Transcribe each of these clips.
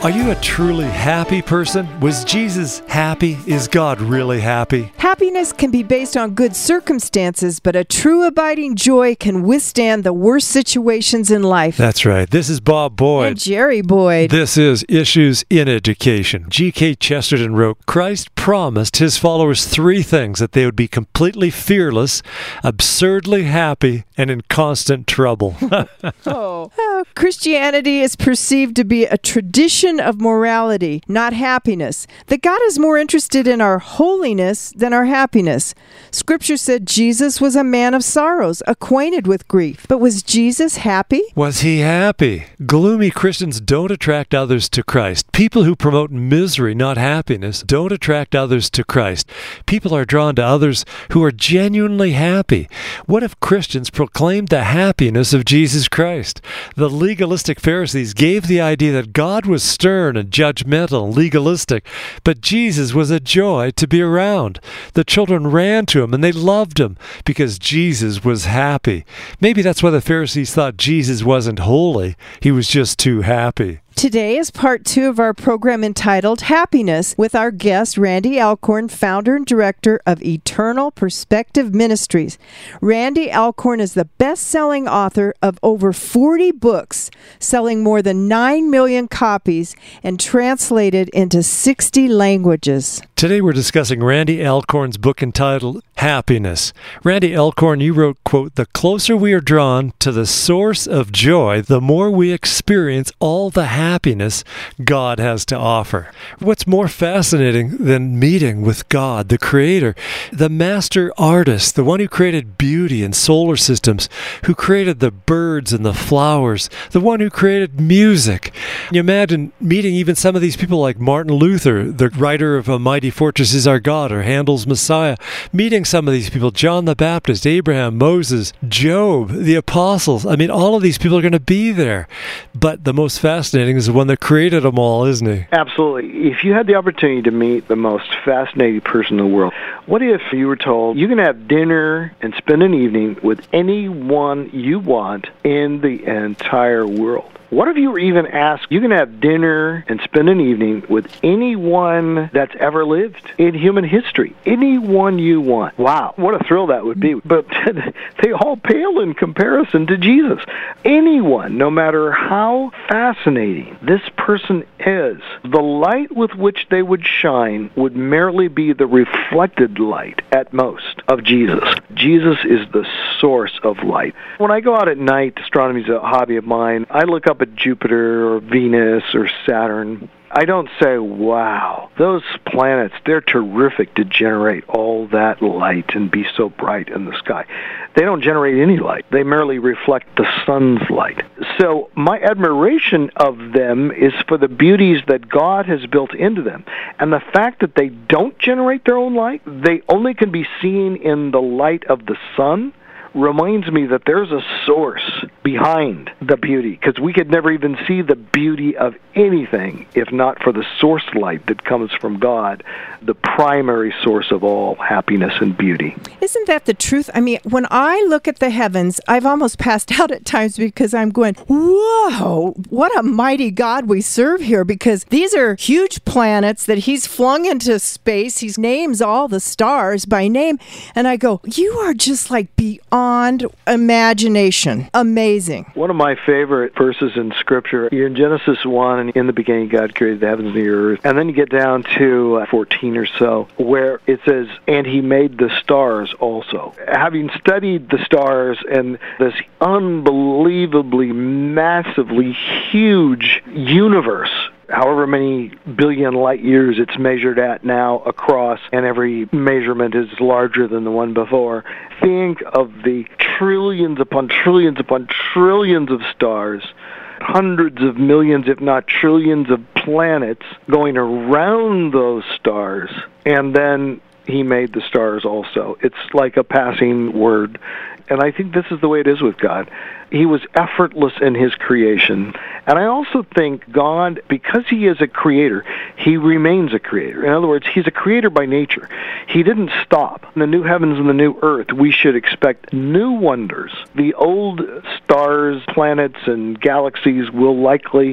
Are you a truly happy person? Was Jesus happy? Is God really happy? Happiness can be based on good circumstances, but a true abiding joy can withstand the worst situations in life. That's right. This is Bob Boyd. And Jerry Boyd. This is Issues in Education. G.K. Chesterton wrote, Christ promised his followers three things: that they would be completely fearless, absurdly happy, and in constant trouble. Christianity is perceived to be a tradition of morality, not happiness. That God is more interested in our holiness than our happiness. Scripture said Jesus was a man of sorrows, acquainted with grief. But was Jesus happy? Was he happy? Gloomy Christians don't attract others to Christ. People who promote misery, not happiness, don't attract others to Christ. People are drawn to others who are genuinely happy. What if Christians proclaimed the happiness of Jesus Christ? The legalistic Pharisees gave the idea that God was stern and judgmental and legalistic, but Jesus was a joy to be around. The children ran to him and they loved him because Jesus was happy. Maybe that's why the Pharisees thought Jesus wasn't holy. He was just too happy. Today is part 2 of our program entitled Happiness with our guest, Randy Alcorn, founder and director of Eternal Perspective Ministries. Randy Alcorn is the best-selling author of over 40 books, selling more than 9 million copies and translated into 60 languages. Today we're discussing Randy Alcorn's book entitled Happiness. Randy Alcorn, you wrote, quote, "The closer we are drawn to the source of joy, the more we experience all the happiness God has to offer." What's more fascinating than meeting with God, the Creator, the master artist, the one who created beauty and solar systems, who created the birds and the flowers, the one who created music? You imagine meeting even some of these people like Martin Luther, the writer of A Mighty Fortress Is Our God, or Handel's Messiah, meeting some of these people, John the Baptist, Abraham, Moses, Job, the apostles. I mean, all of these people are going to be there. But the most fascinating is the one that created them all, isn't he? Absolutely. If you had the opportunity to meet the most fascinating person in the world, what if you were told you can have dinner and spend an evening with anyone you want in the entire world? What if you were even asked, you can have dinner and spend an evening with anyone that's ever lived in human history, anyone you want? Wow, what a thrill that would be. But they all pale in comparison to Jesus. Anyone, no matter how fascinating this person is, the light with which they would shine would merely be the reflected light, at most, of Jesus. Jesus is the source of light. When I go out at night, astronomy is a hobby of mine, I look up at Jupiter or Venus or Saturn. I don't say, wow, those planets, they're terrific to generate all that light and be so bright in the sky. They don't generate any light. They merely reflect the sun's light. So my admiration of them is for the beauties that God has built into them. And the fact that they don't generate their own light, they only can be seen in the light of the sun, reminds me that there's a source behind the beauty, because we could never even see the beauty of anything if not for the source light that comes from God, the primary source of all happiness and beauty. Isn't that the truth? I mean, when I look at the heavens, I've almost passed out at times because I'm going, whoa, what a mighty God we serve here, because these are huge planets that he's flung into space. He names all the stars by name. And I go, you are just like beyond imagination. Amazing. One of my favorite verses in Scripture, you're in Genesis 1, and in the beginning God created the heavens and the earth. And then you get down to 14 or so, where it says, and he made the stars also. Having studied the stars and this unbelievably, massively huge universe, however many billion light years it's measured at now across, and every measurement is larger than the one before. Think of the trillions upon trillions upon trillions of stars, hundreds of millions, if not trillions of planets going around those stars, and then he made the stars also. It's like a passing word. And I think this is the way it is with God. He was effortless in his creation. And I also think God, because he is a creator, he remains a creator. In other words, he's a creator by nature. He didn't stop. In the new heavens and the new earth, we should expect new wonders. The old stars, planets, and galaxies will likely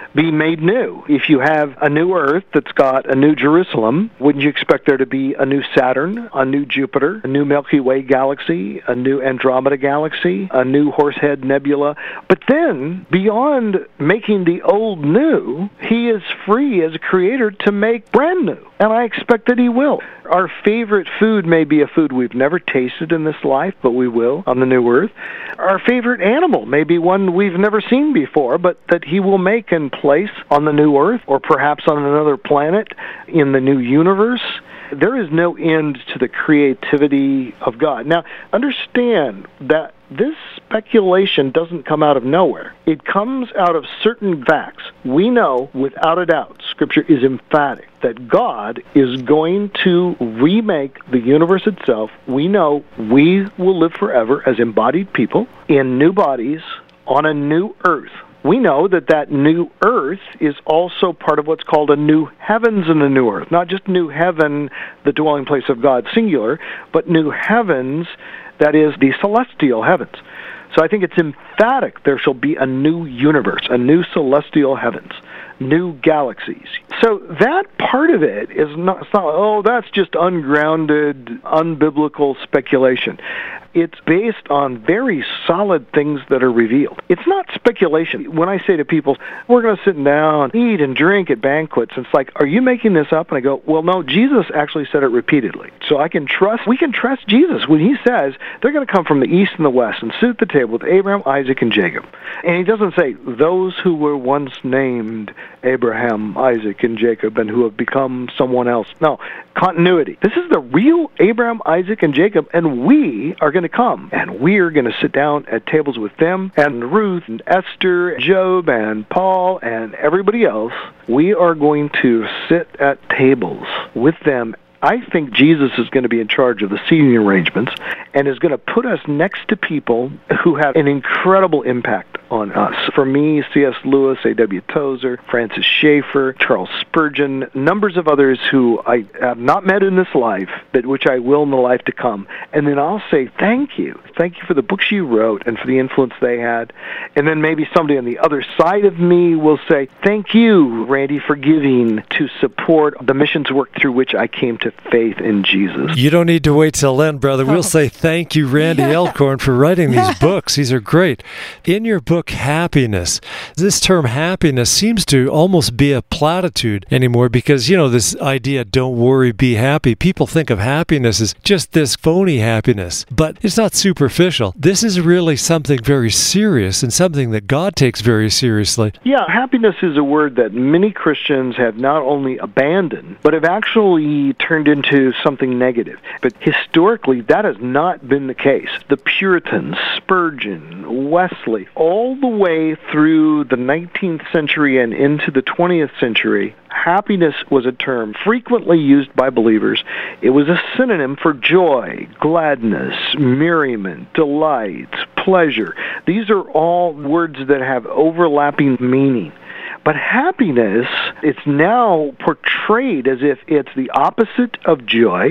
be made new. If you have a new Earth that's got a new Jerusalem, wouldn't you expect there to be a new Saturn, a new Jupiter, a new Milky Way galaxy, a new Andromeda galaxy, a new Horsehead Nebula? But then, beyond making the old new, he is free as a creator to make brand new. And I expect that he will. Our favorite food may be a food we've never tasted in this life, but we will on the new Earth. Our favorite animal may be one we've never seen before, but that he will make and place on the new Earth, or perhaps on another planet in the new universe. There is no end to the creativity of God. Now, understand that this speculation doesn't come out of nowhere. It comes out of certain facts. We know, without a doubt, Scripture is emphatic that God is going to remake the universe itself. We know we will live forever as embodied people in new bodies on a new earth. We know that that new earth is also part of what's called a new heavens and a new earth. Not just new heaven, the dwelling place of God, singular, but new heavens, that is the celestial heavens. So I think it's emphatic there shall be a new universe, a new celestial heavens, new galaxies. So that part of it is not, it's not, oh, that's just ungrounded, unbiblical speculation. It's based on very solid things that are revealed. It's not speculation. When I say to people, we're going to sit down, eat and drink at banquets, it's like, are you making this up? And I go, well, no, Jesus actually said it repeatedly. So we can trust Jesus when he says they're going to come from the east and the west and sit at the table with Abraham, Isaac, and Jacob. And he doesn't say, those who were once named Abraham, Isaac, and Jacob, and who have become someone else. No, continuity. This is the real Abraham, Isaac, and Jacob, and we are going to come, and we're going to sit down at tables with them, and Ruth, and Esther, Job, and Paul, and everybody else. We are going to sit at tables with them. I think Jesus is going to be in charge of the seating arrangements and is going to put us next to people who have an incredible impact on us. For me, C.S. Lewis, A.W. Tozer, Francis Schaeffer, Charles Spurgeon, numbers of others who I have not met in this life, but which I will in the life to come. And then I'll say, thank you. Thank you for the books you wrote and for the influence they had. And then maybe somebody on the other side of me will say, thank you, Randy, for giving to support the missions work through which I came to faith in Jesus. You don't need to wait till then, brother. We'll say thank you, Randy Alcorn, for writing these books. These are great. In your book, Happiness, this term happiness seems to almost be a platitude anymore because, this idea, don't worry, be happy. People think of happiness as just this phony happiness, but it's not superficial. This is really something very serious and something that God takes very seriously. Yeah, happiness is a word that many Christians have not only abandoned, but have actually turned into something negative. But historically, that has not been the case. The Puritans, Spurgeon, Wesley, all the way through the 19th century and into the 20th century, happiness was a term frequently used by believers. It was a synonym for joy, gladness, merriment, delight, pleasure. These are all words that have overlapping meaning. But happiness, it's now portrayed as if it's the opposite of joy.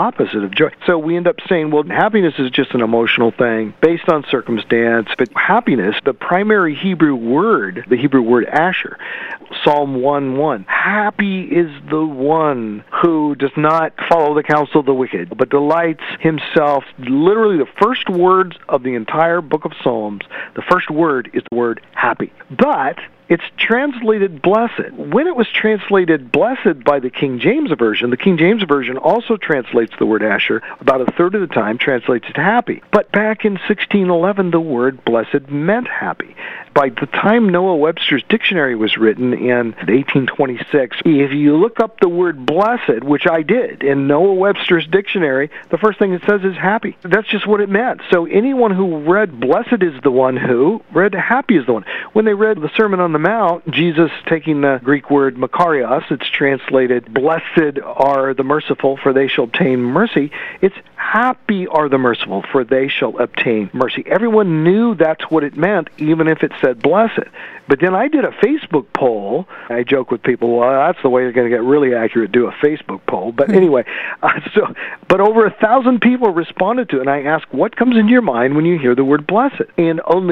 So we end up saying, well, happiness is just an emotional thing based on circumstance. But happiness, the primary Hebrew word, the Hebrew word asher, Psalm 1:1, happy is the one who does not follow the counsel of the wicked, but delights himself. Literally the first words of the entire book of Psalms, the first word is the word happy. But it's translated blessed. When it was translated blessed by the King James Version also translates the word asher, about a third of the time translates it happy. But back in 1611, the word blessed meant happy. By the time Noah Webster's dictionary was written in 1826, if you look up the word blessed, which I did, in Noah Webster's dictionary, the first thing it says is happy. That's just what it meant. So anyone who read blessed is the one who read happy is the one. When they read the Sermon on the Mount, Jesus taking the Greek word makarios, it's translated, blessed are the merciful, for they shall obtain mercy. It's happy are the merciful, for they shall obtain mercy. Everyone knew that's what it meant, even if it said blessed. But then I did a Facebook poll. I joke with people, well, that's the way you're going to get really accurate, do a Facebook poll. But anyway, but over 1,000 people responded to it, and I asked, what comes into your mind when you hear the word blessed? And only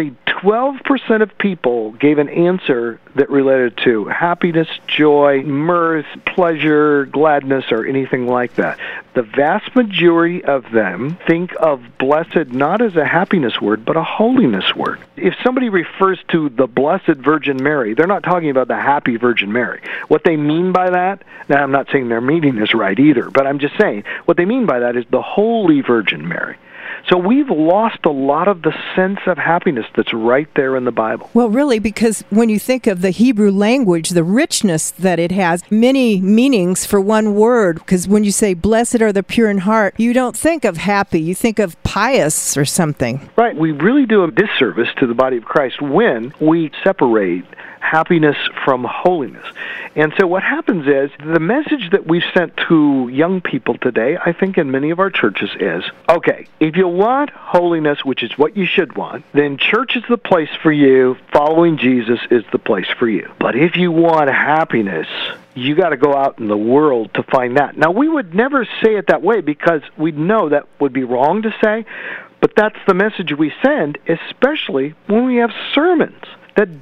12% of people gave an answer that related to happiness, joy, mirth, pleasure, gladness, or anything like that. The vast majority of them think of blessed not as a happiness word, but a holiness word. If somebody refers to the Blessed Virgin Mary, they're not talking about the Happy Virgin Mary. What they mean by that, now I'm not saying their meaning is right either, but I'm just saying what they mean by that is the Holy Virgin Mary. So we've lost a lot of the sense of happiness that's right there in the Bible. Well, really, because when you think of the Hebrew language, the richness that it has, many meanings for one word, because when you say blessed are the pure in heart, you don't think of happy, you think of pious or something. Right. We really do a disservice to the body of Christ when we separate happiness from holiness. And so what happens is the message that we've sent to young people today, I think in many of our churches is, okay, if you want holiness, which is what you should want, then church is the place for you, following Jesus is the place for you. But if you want happiness, you got to go out in the world to find that. Now, we would never say it that way because we know that would be wrong to say, but that's the message we send, especially when we have sermons that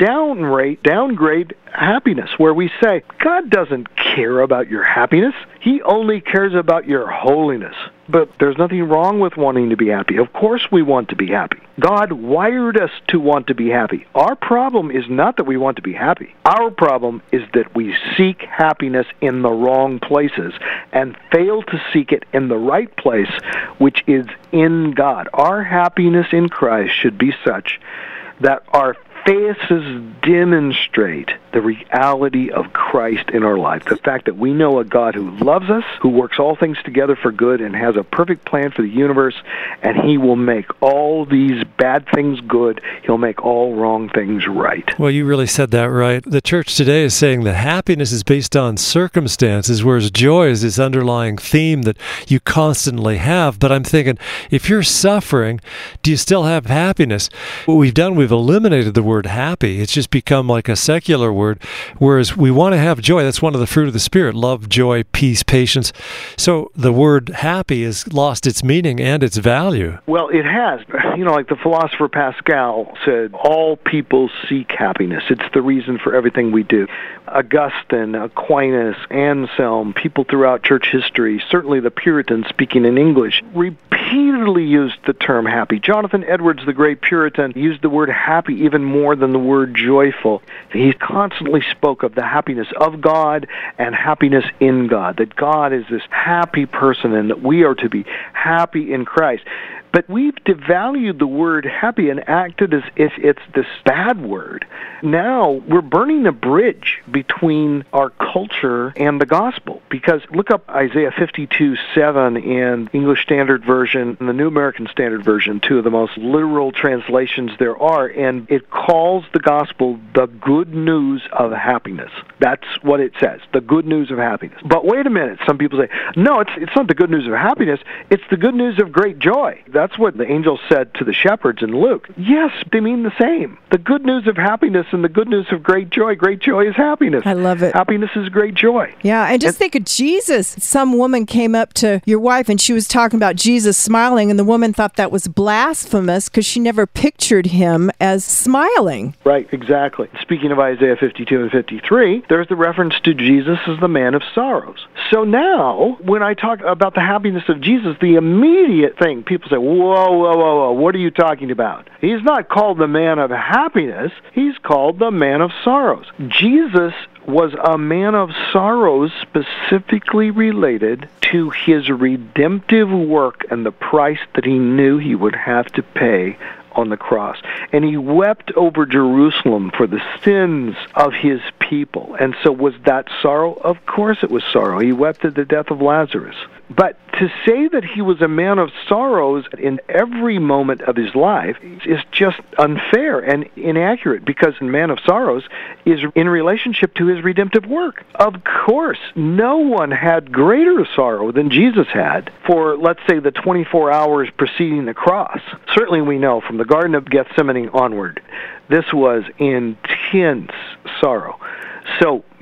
downgrade happiness, where we say, God doesn't care about your happiness. He only cares about your holiness. But there's nothing wrong with wanting to be happy. Of course we want to be happy. God wired us to want to be happy. Our problem is not that we want to be happy. Our problem is that we seek happiness in the wrong places and fail to seek it in the right place, which is in God. Our happiness in Christ should be such that our faces demonstrate the reality of Christ in our life. The fact that we know a God who loves us, who works all things together for good, and has a perfect plan for the universe, and He will make all these bad things good. He'll make all wrong things right. Well, you really said that right. The church today is saying that happiness is based on circumstances, whereas joy is this underlying theme that you constantly have. But I'm thinking, if you're suffering, do you still have happiness? What we've done, we've eliminated the word happy. It's just become like a secular word, whereas we want to have joy. That's one of the fruit of the Spirit: love, joy, peace, patience. So the word happy has lost its meaning and its value. Well, it has. You know, like the philosopher Pascal said, all people seek happiness. It's the reason for everything we do. Augustine, Aquinas, Anselm, people throughout church history, certainly the Puritans speaking in English, repeatedly used the term happy. Jonathan Edwards, the great Puritan, used the word happy even more than the word joyful. He constantly spoke of the happiness of God and happiness in God, that God is this happy person and that we are to be happy in Christ. But we've devalued the word happy and acted as if it's this bad word. Now we're burning a bridge between our culture and the gospel. Because look up Isaiah 52:7 in English Standard Version and the New American Standard Version, two of the most literal translations there are, and it calls the gospel the good news of happiness. That's what it says, the good news of happiness. But wait a minute, some people say, no, it's not the good news of happiness, it's the good news of great joy. That's what the angel said to the shepherds in Luke. Yes, they mean the same. The good news of happiness and the good news of great joy. Great joy is happiness. I love it. Happiness is great joy. Yeah, and just think of Jesus. Some woman came up to your wife and she was talking about Jesus smiling, and the woman thought that was blasphemous because she never pictured him as smiling. Right, exactly. Speaking of Isaiah 52 and 53, there's the reference to Jesus as the man of sorrows. So now, when I talk about the happiness of Jesus, the immediate thing, people say, whoa, what are you talking about? He's not called the man of happiness. He's called the man of sorrows. Jesus was a man of sorrows specifically related to his redemptive work and the price that he knew he would have to pay on the cross. And he wept over Jerusalem for the sins of his people. And so was that sorrow? Of course it was sorrow. He wept at the death of Lazarus. But to say that he was a man of sorrows in every moment of his life is just unfair and inaccurate, because a man of sorrows is in relationship to his redemptive work. Of course, no one had greater sorrow than Jesus had for, let's say, the 24 hours preceding the cross. Certainly we know from the Garden of Gethsemane onward, this was intense sorrow. So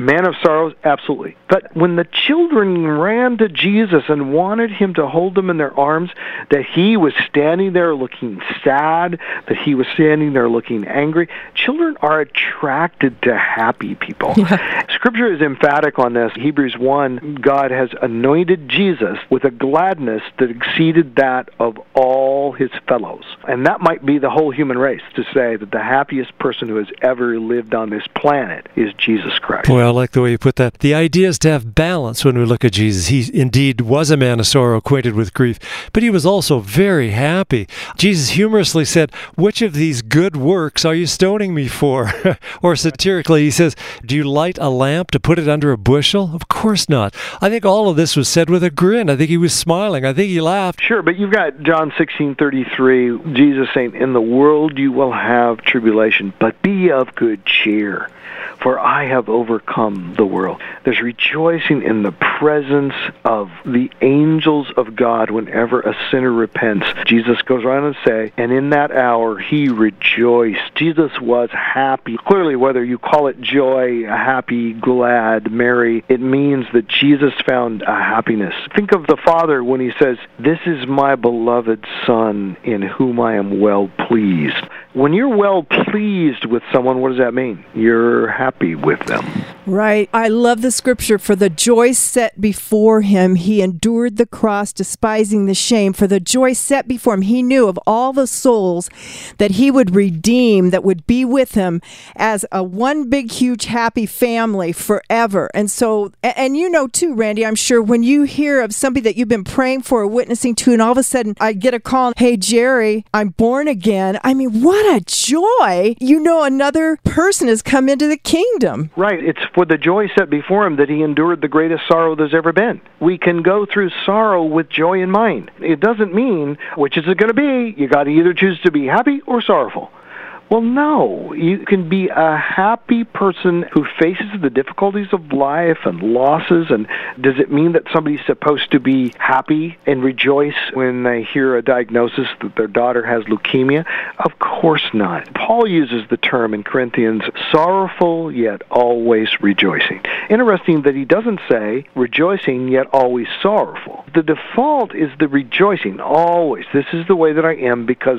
Man of sorrows, absolutely. But when the children ran to Jesus and wanted him to hold them in their arms, that he was standing there looking sad, that he was standing there looking angry. Children are attracted to happy people. Yeah. Scripture is emphatic on this. Hebrews 1, God has anointed Jesus with a gladness that exceeded that of all his fellows. And that might be the whole human race, to say that the happiest person who has ever lived on this planet is Jesus Christ. Well, I like the way you put that. The idea is to have balance when we look at Jesus. He indeed was a man of sorrow, acquainted with grief, but he was also very happy. Jesus humorously said, "Which of these good works are you stoning me for?" Or satirically, he says, "Do you light a lamp to put it under a bushel?" Of course not. I think all of this was said with a grin. I think he was smiling. I think he laughed. Sure, but you've got John 16:33, Jesus saying, "In the world you will have tribulation, but be of good cheer, for I have overcome the world." There's rejoicing in the presence of the angels of God whenever a sinner repents. Jesus goes on and say, and in that hour he rejoiced. Jesus was happy. Clearly, whether you call it joy, happy, glad, merry, it means that Jesus found a happiness. Think of the Father when he says, "This is my beloved Son in whom I am well pleased." When you're well pleased with someone, what does that mean? You're happy with them. Right. I love the scripture. For the joy set before him, he endured the cross, despising the shame. For the joy set before him, he knew of all the souls that he would redeem, that would be with him as a one big, huge, happy family forever. And so, and you know too, Randy, I'm sure when you hear of somebody that you've been praying for or witnessing to, and all of a sudden I get a call, "Hey, Jerry, I'm born again." I mean, what a joy. You know, another person has come into the kingdom. Right. It's for the joy set before him that he endured the greatest sorrow there's ever been. We can go through sorrow with joy in mind. It doesn't mean, which is it going to be? You got to either choose to be happy or sorrowful. Well, no. You can be a happy person who faces the difficulties of life and losses. And does it mean that somebody's supposed to be happy and rejoice when they hear a diagnosis that their daughter has leukemia? Of course not. Paul uses the term in Corinthians, sorrowful yet always rejoicing. Interesting that he doesn't say rejoicing yet always sorrowful. The default is the rejoicing, always. This is the way that I am because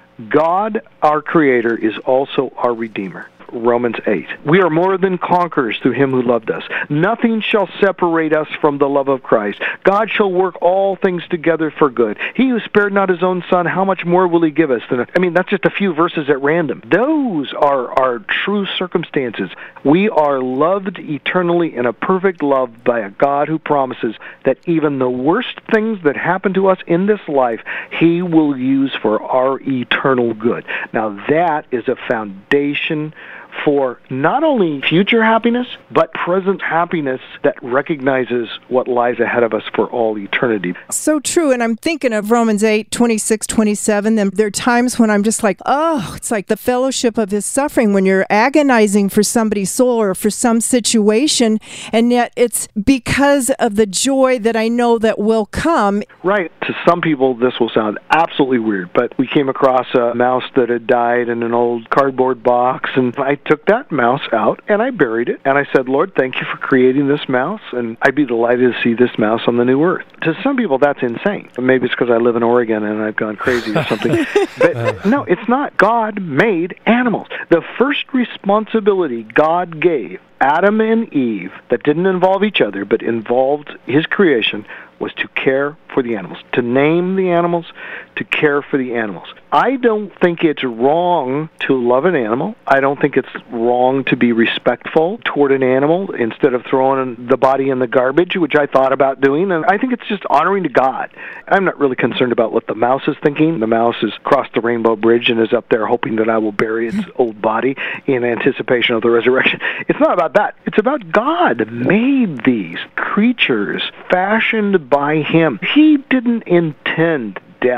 God, our Creator, is also our Redeemer. Romans 8. We are more than conquerors through him who loved us. Nothing shall separate us from the love of Christ. God shall work all things together for good. He who spared not his own Son, how much more will he give us? That's just a few verses at random. Those are our true circumstances. We are loved eternally in a perfect love by a God who promises that even the worst things that happen to us in this life, he will use for our eternal good. Now that is a foundation for not only future happiness, but present happiness that recognizes what lies ahead of us for all eternity. So true. And I'm thinking of Romans 8, 26, 27. Then there are times when I'm just like, oh, it's like the fellowship of his suffering when you're agonizing for somebody's soul or for some situation. And yet it's because of the joy that I know that will come. Right. To some people, this will sound absolutely weird, but we came across a mouse that had died in an old cardboard box, and I took that mouse out and I buried it, and I said, "Lord, thank you for creating this mouse, and I'd be delighted to see this mouse on the new earth." To some people, that's insane. Maybe it's because I live in Oregon and I've gone crazy or something. But no, it's not. God made animals. The first responsibility God gave Adam and Eve that didn't involve each other but involved his creation was to care for the animals, to name the animals, to care for the animals. I don't think it's wrong to love an animal. I don't think it's wrong to be respectful toward an animal instead of throwing the body in the garbage, which I thought about doing. And I think it's just honoring to God. I'm not really concerned about what the mouse is thinking. The mouse has crossed the rainbow bridge and is up there hoping that I will bury its old body in anticipation of the resurrection. It's not about that. It's about God made these creatures fashioned by him. He didn't intend death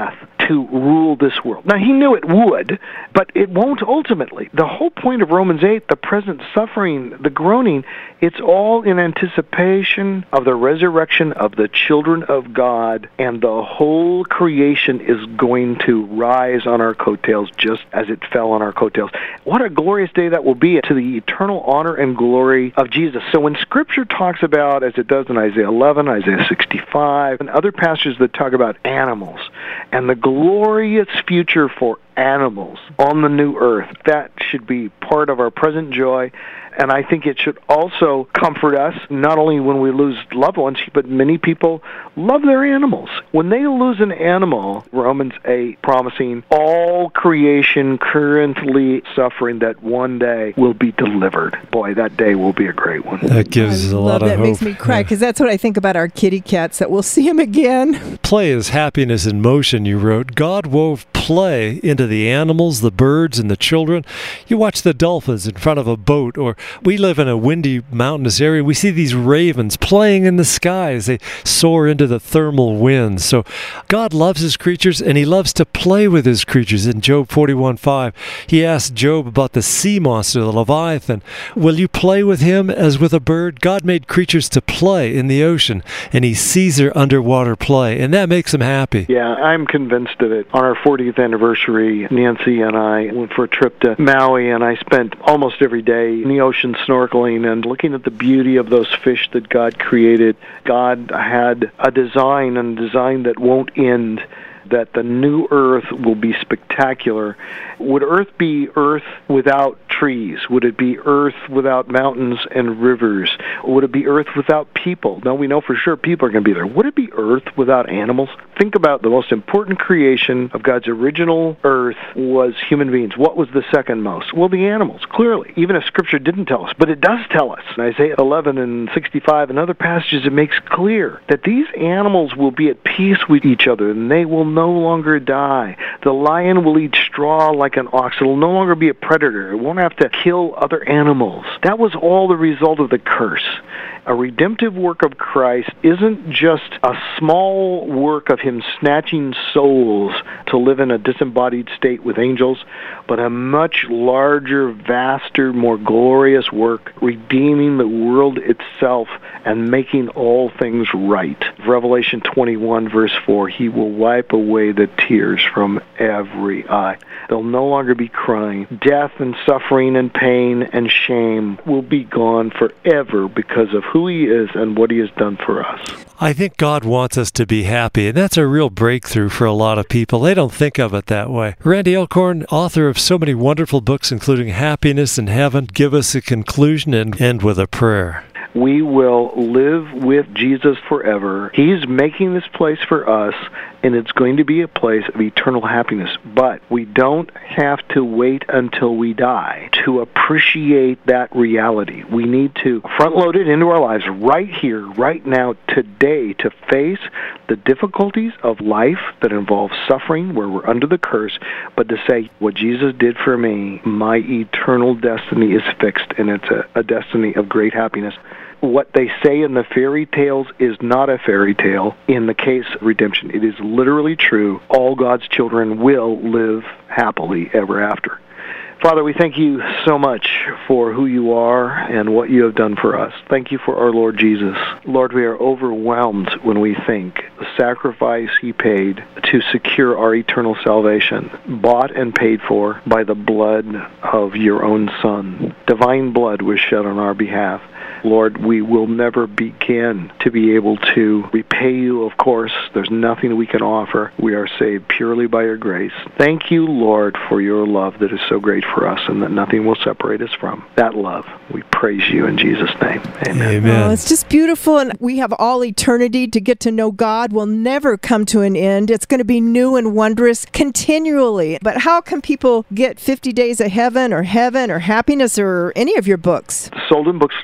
to rule this world. Now, he knew it would, but it won't ultimately. The whole point of Romans 8, the present suffering, the groaning, it's all in anticipation of the resurrection of the children of God, and the whole creation is going to rise on our coattails just as it fell on our coattails. What a glorious day that will be, to the eternal honor and glory of Jesus. So when Scripture talks about, as it does in Isaiah 11, Isaiah 65, and other passages that talk about animals, and the glorious future for animals on the new earth, that should be part of our present joy. And I think it should also comfort us, not only when we lose loved ones, but many people love their animals. When they lose an animal, Romans 8 promising all creation currently suffering that one day will be delivered. Boy, that day will be a great one. That gives a lot of hope. That makes me cry, because that's what I think about our kitty cats, that we'll see them again. Play is happiness in motion, you wrote. God wove play into the animals, the birds, and the children. You watch the dolphins in front of a boat, or we live in a windy, mountainous area. We see these ravens playing in the sky as they soar into the thermal winds. So God loves his creatures, and he loves to play with his creatures. In Job 41:5, he asked Job about the sea monster, the Leviathan. Will you play with him as with a bird? God made creatures to play in the ocean, and he sees their underwater play, and that makes him happy. Yeah, I'm convinced of it. On our 40th anniversary, Nancy and I went for a trip to Maui, and I spent almost every day in the ocean snorkeling and looking at the beauty of those fish that God created. God had a design that won't end, that the new earth will be spectacular. Would earth be earth without trees? Would it be earth without mountains and rivers? Would it be earth without people? No, we know for sure people are going to be there. Would it be earth without animals? Think about the most important creation of God's original earth was human beings. What was the second most? Well, the animals, clearly. Even if Scripture didn't tell us, but it does tell us. In Isaiah 11 and 65 and other passages, it makes clear that these animals will be at peace with each other, and they will no longer die. The lion will eat straw like an ox. It will no longer be a predator. It won't have to kill other animals. That was all the result of the curse. A redemptive work of Christ isn't just a small work of him snatching souls to live in a disembodied state with angels, but a much larger, vaster, more glorious work, redeeming the world itself and making all things right. Revelation 21, verse 4, he will wipe away the tears from every eye. There'll no longer be crying. Death and suffering and pain and shame will be gone forever because of who he is and what he has done for us. I think God wants us to be happy, and that's a real breakthrough for a lot of people. They don't think of it that way. Randy Alcorn, author of so many wonderful books, including Happiness in Heaven, give us a conclusion and end with a prayer. We will live with Jesus forever. He's making this place for us, and it's going to be a place of eternal happiness. But we don't have to wait until we die to appreciate that reality. We need to front-load it into our lives right here, right now, today, to face the difficulties of life that involve suffering, where we're under the curse, but to say, what Jesus did for me, my eternal destiny is fixed, and it's a destiny of great happiness. What they say in the fairy tales is not a fairy tale in the case of redemption. It is literally true. All God's children will live happily ever after. Father, we thank you so much for who you are and what you have done for us. Thank you for our Lord Jesus. Lord, we are overwhelmed when we think the sacrifice he paid to secure our eternal salvation, bought and paid for by the blood of your own Son. Divine blood was shed on our behalf. Lord, we will never begin to be able to repay you, of course. There's nothing we can offer. We are saved purely by your grace. Thank you, Lord, for your love that is so great for us and that nothing will separate us from that love. We praise you in Jesus' name. Amen. Amen. Oh, it's just beautiful, and we have all eternity to get to know God. Will never come to an end. It's going to be new and wondrous continually. But how can people get 50 Days of Heaven or Happiness or any of your books? Sold in bookstores,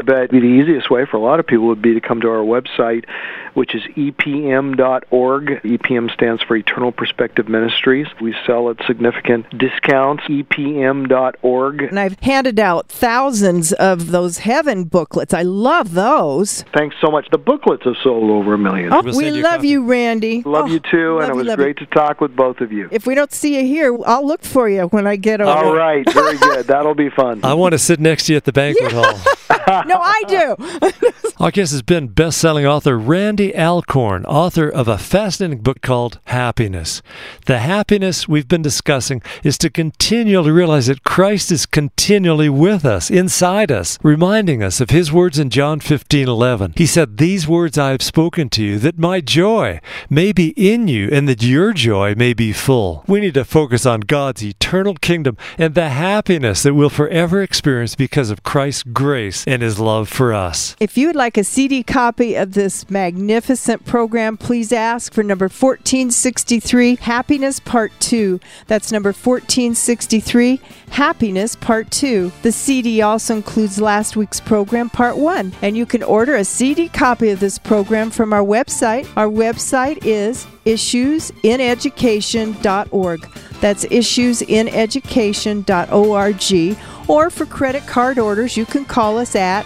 but the easiest way for a lot of people would be to come to our website, which is epm.org. EPM stands for Eternal Perspective Ministries. We sell at significant discounts, epm.org. And I've handed out thousands of those heaven booklets. I love those. Thanks so much. The booklets have sold over 1 million. Oh, We'll we send you a love copy. you, Randy. Love you too, and it was great to talk with both of you. If we don't see you here, I'll look for you when I get over. All right, very good. That'll be fun. I want to sit next to you at the banquet hall. No, I do. Our guest has been best-selling author Randy Alcorn, author of a fascinating book called Happiness. The happiness we've been discussing is to continually realize that Christ is continually with us, inside us, reminding us of his words in John 15:11. He said, "These words I have spoken to you, that my joy may be in you, and that your joy may be full." We need to focus on God's eternal kingdom and the happiness that we'll forever experience because of Christ's grace and his love for us. If you would like a CD copy of this magnificent program, please ask for number 1463, Happiness Part 2. That's number 1463, Happiness Part 2. The CD also includes last week's program, Part 1. And you can order a CD copy of this program from our website. Our website is issuesineducation.org. That's issuesineducation.org. Or for credit card orders, you can call us at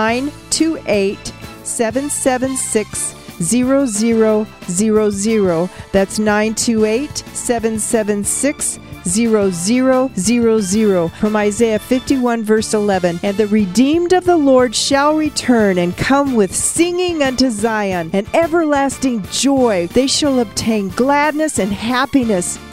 928-776-0000. That's 928-776-0000. From Isaiah 51, verse 11. "And the redeemed of the Lord shall return and come with singing unto Zion and everlasting joy. They shall obtain gladness and happiness